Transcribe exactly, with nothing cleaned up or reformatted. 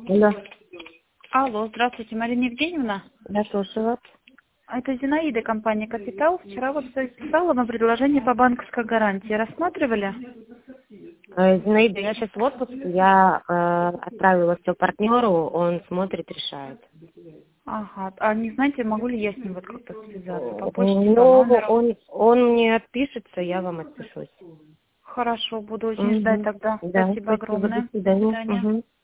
Да. Алло, здравствуйте, Марина Евгеньевна. Я слушаю вас. Это Зинаида, компания «Капитал». Вчера вот писала на предложение по банковской гарантии. Рассматривали? Э, Зинаида, я сейчас в отпуске, я э, отправила все партнеру, он смотрит, решает. Ага. А не знаете, могу ли я с ним вот как-то связаться? По почте, по Ну, номеру? он, он мне отпишется, я вам отпишусь. Хорошо, буду очень ждать Угу. тогда. Да, Спасибо спасибо, до огромное. До свидания. свидания. Угу.